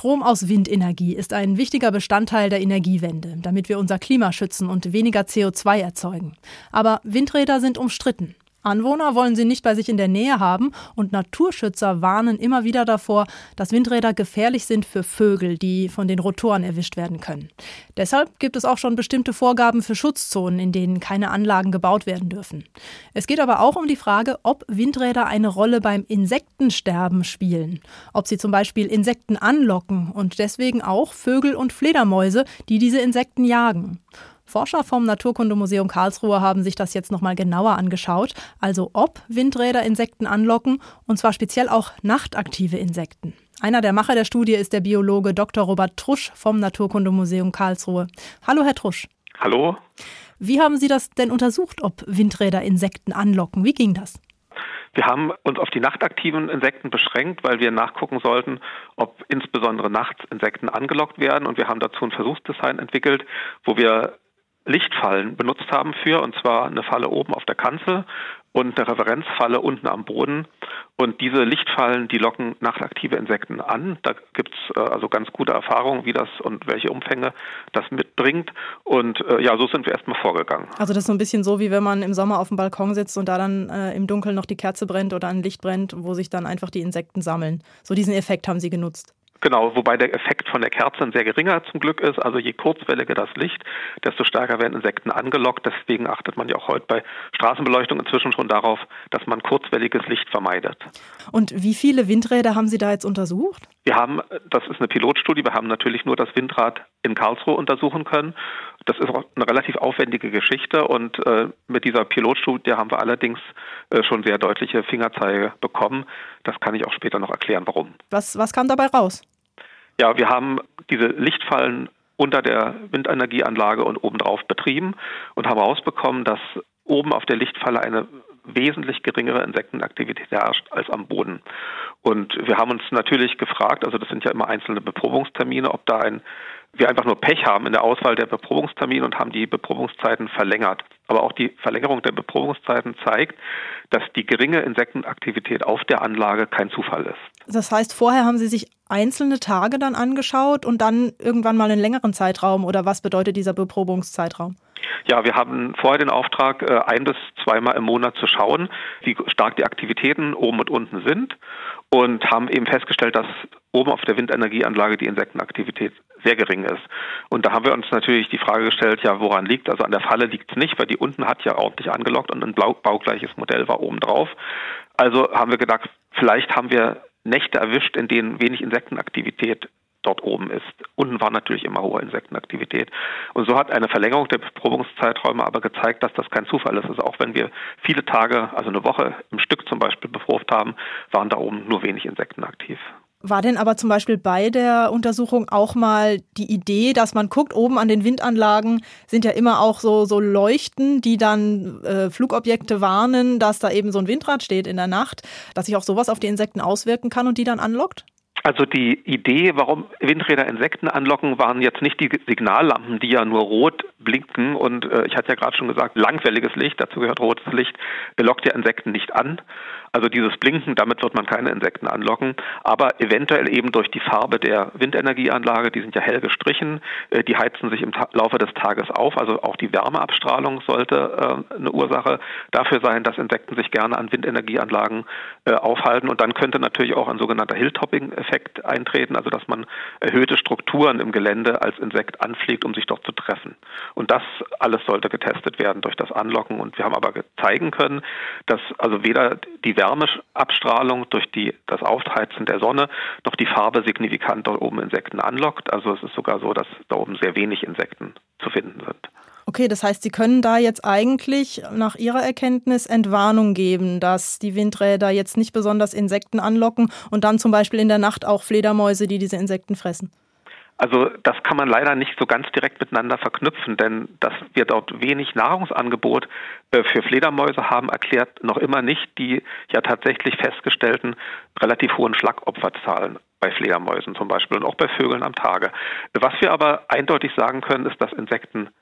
Strom aus Windenergie ist ein wichtiger Bestandteil der Energiewende, damit wir unser Klima schützen und weniger CO2 erzeugen. Aber Windräder sind umstritten. Anwohner wollen sie nicht bei sich in der Nähe haben und Naturschützer warnen immer wieder davor, dass Windräder gefährlich sind für Vögel, die von den Rotoren erwischt werden können. Deshalb gibt es auch schon bestimmte Vorgaben für Schutzzonen, in denen keine Anlagen gebaut werden dürfen. Es geht aber auch um die Frage, ob Windräder eine Rolle beim Insektensterben spielen, ob sie zum Beispiel Insekten anlocken und deswegen auch Vögel und Fledermäuse, die diese Insekten jagen. Forscher vom Naturkundemuseum Karlsruhe haben sich das jetzt nochmal genauer angeschaut, also ob Windräder Insekten anlocken, und zwar speziell auch nachtaktive Insekten. Einer der Macher der Studie ist der Biologe Dr. Robert Trusch vom Naturkundemuseum Karlsruhe. Hallo, Herr Trusch. Hallo. Wie haben Sie das denn untersucht, ob Windräder Insekten anlocken? Wie ging das? Wir haben uns auf die nachtaktiven Insekten beschränkt, weil wir nachgucken sollten, ob insbesondere nachts Insekten angelockt werden. Und wir haben dazu ein Versuchsdesign entwickelt, wo wir Lichtfallen benutzt haben und zwar eine Falle oben auf der Kanzel und eine Referenzfalle unten am Boden. Und diese Lichtfallen, die locken nachtaktive Insekten an. Da gibt's also ganz gute Erfahrungen, wie das und welche Umfänge das mitbringt. Und so sind wir erstmal vorgegangen. Also das ist so ein bisschen so, wie wenn man im Sommer auf dem Balkon sitzt und da dann im Dunkeln noch die Kerze brennt oder ein Licht brennt, wo sich dann einfach die Insekten sammeln. So diesen Effekt haben Sie genutzt. Genau, wobei der Effekt von der Kerze ein sehr geringer zum Glück ist. Also je kurzwelliger das Licht, desto stärker werden Insekten angelockt. Deswegen achtet man ja auch heute bei Straßenbeleuchtung inzwischen schon darauf, dass man kurzwelliges Licht vermeidet. Und wie viele Windräder haben Sie da jetzt untersucht? Das ist eine Pilotstudie, wir haben natürlich nur das Windrad in Karlsruhe untersuchen können. Das ist auch eine relativ aufwendige Geschichte und mit dieser Pilotstudie haben wir allerdings schon sehr deutliche Fingerzeige bekommen. Das kann ich auch später noch erklären, warum. Was kam dabei raus? Ja, wir haben diese Lichtfallen unter der Windenergieanlage und obendrauf betrieben und haben herausbekommen, dass oben auf der Lichtfalle eine wesentlich geringere Insektenaktivität herrscht als am Boden. Und wir haben uns natürlich gefragt, also das sind ja immer einzelne Beprobungstermine, ob wir einfach nur Pech haben in der Auswahl der Beprobungstermine und haben die Beprobungszeiten verlängert. Aber auch die Verlängerung der Beprobungszeiten zeigt, dass die geringe Insektenaktivität auf der Anlage kein Zufall ist. Das heißt, vorher haben Sie sich einzelne Tage dann angeschaut und dann irgendwann mal einen längeren Zeitraum, oder was bedeutet dieser Beprobungszeitraum? Ja, wir haben vorher den Auftrag, 1- bis 2-mal im Monat zu schauen, wie stark die Aktivitäten oben und unten sind und haben eben festgestellt, dass oben auf der Windenergieanlage die Insektenaktivität sehr gering ist. Und da haben wir uns natürlich die Frage gestellt, ja, woran liegt? Also an der Falle liegt es nicht, weil die unten hat ja ordentlich angelockt und ein baugleiches Modell war oben drauf. Also haben wir gedacht, vielleicht haben wir Nächte erwischt, in denen wenig Insektenaktivität dort oben ist. Unten war natürlich immer hohe Insektenaktivität. Und so hat eine Verlängerung der Beprobungszeiträume aber gezeigt, dass das kein Zufall ist. Also auch wenn wir viele Tage, also eine Woche im Stück zum Beispiel beprobt haben, waren da oben nur wenig Insekten aktiv. War denn aber zum Beispiel bei der Untersuchung auch mal die Idee, dass man guckt, oben an den Windanlagen sind ja immer auch so Leuchten, die dann Flugobjekte warnen, dass da eben so ein Windrad steht in der Nacht, dass sich auch sowas auf die Insekten auswirken kann und die dann anlockt? Also die Idee, warum Windräder Insekten anlocken, waren jetzt nicht die Signallampen, die ja nur rot blinken. Und ich hatte ja gerade schon gesagt, langwelliges Licht, dazu gehört rotes Licht, lockt ja Insekten nicht an. Also dieses Blinken, damit wird man keine Insekten anlocken, aber eventuell eben durch die Farbe der Windenergieanlage, die sind ja hell gestrichen, die heizen sich im Laufe des Tages auf, also auch die Wärmeabstrahlung sollte eine Ursache dafür sein, dass Insekten sich gerne an Windenergieanlagen aufhalten, und dann könnte natürlich auch ein sogenannter Hilltopping-Effekt eintreten, also dass man erhöhte Strukturen im Gelände als Insekt anfliegt, um sich dort zu treffen. Und das alles sollte getestet werden durch das Anlocken, und wir haben aber zeigen können, dass also weder die Wärmeabstrahlung durch das Aufheizen der Sonne noch die Farbe signifikant dort oben Insekten anlockt. Also es ist sogar so, dass da oben sehr wenig Insekten zu finden sind. Okay, das heißt, Sie können da jetzt eigentlich nach Ihrer Erkenntnis Entwarnung geben, dass die Windräder jetzt nicht besonders Insekten anlocken und dann zum Beispiel in der Nacht auch Fledermäuse, die diese Insekten fressen. Also das kann man leider nicht so ganz direkt miteinander verknüpfen, denn dass wir dort wenig Nahrungsangebot für Fledermäuse haben, erklärt noch immer nicht die ja tatsächlich festgestellten relativ hohen Schlagopferzahlen bei Fledermäusen zum Beispiel und auch bei Vögeln am Tage. Was wir aber eindeutig sagen können, ist, dass Insekten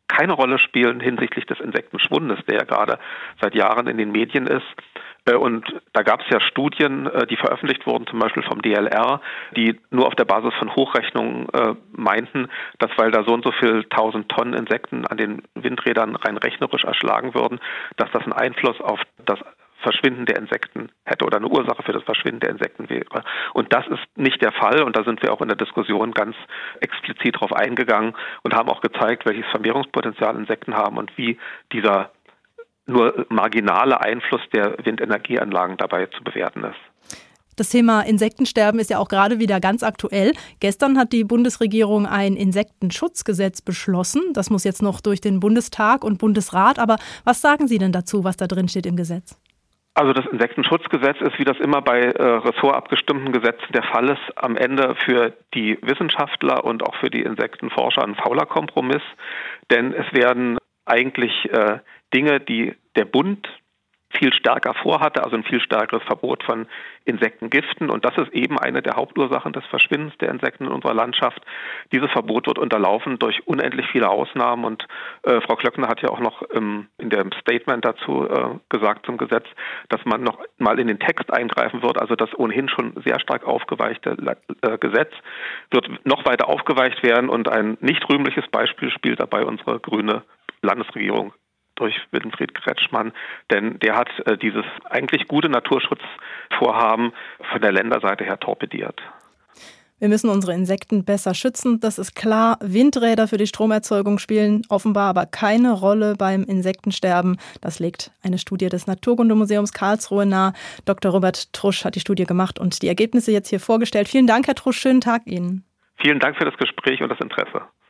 keine Rolle spielen hinsichtlich des Insektenschwundes, der ja gerade seit Jahren in den Medien ist. Und da gab es ja Studien, die veröffentlicht wurden, zum Beispiel vom DLR, die nur auf der Basis von Hochrechnungen meinten, dass weil da so und so viel 1000 Tonnen Insekten an den Windrädern rein rechnerisch erschlagen würden, dass das einen Einfluss auf das Verschwinden der Insekten hätte oder eine Ursache für das Verschwinden der Insekten wäre. Und das ist nicht der Fall und da sind wir auch in der Diskussion ganz explizit drauf eingegangen und haben auch gezeigt, welches Vermehrungspotenzial Insekten haben und wie dieser nur marginale Einfluss der Windenergieanlagen dabei zu bewerten ist. Das Thema Insektensterben ist ja auch gerade wieder ganz aktuell. Gestern hat die Bundesregierung ein Insektenschutzgesetz beschlossen. Das muss jetzt noch durch den Bundestag und Bundesrat. Aber was sagen Sie denn dazu, was da drin steht im Gesetz? Also das Insektenschutzgesetz ist, wie das immer bei ressortabgestimmten Gesetzen der Fall ist, am Ende für die Wissenschaftler und auch für die Insektenforscher ein fauler Kompromiss. Denn es werden eigentlich Dinge, die der Bund viel stärker vorhatte, also ein viel stärkeres Verbot von Insektengiften. Und das ist eben eine der Hauptursachen des Verschwindens der Insekten in unserer Landschaft. Dieses Verbot wird unterlaufen durch unendlich viele Ausnahmen. Und Frau Klöckner hat ja auch noch in dem Statement dazu gesagt zum Gesetz, dass man noch mal in den Text eingreifen wird. Also das ohnehin schon sehr stark aufgeweichte Gesetz wird noch weiter aufgeweicht werden. Und ein nicht rühmliches Beispiel spielt dabei unsere grüne Landesregierung durch Winfried Kretschmann, denn der hat dieses eigentlich gute Naturschutzvorhaben von der Länderseite her torpediert. Wir müssen unsere Insekten besser schützen, das ist klar. Windräder für die Stromerzeugung spielen offenbar aber keine Rolle beim Insektensterben. Das legt eine Studie des Naturkundemuseums Karlsruhe nahe. Dr. Robert Trusch hat die Studie gemacht und die Ergebnisse jetzt hier vorgestellt. Vielen Dank, Herr Trusch, schönen Tag Ihnen. Vielen Dank für das Gespräch und das Interesse.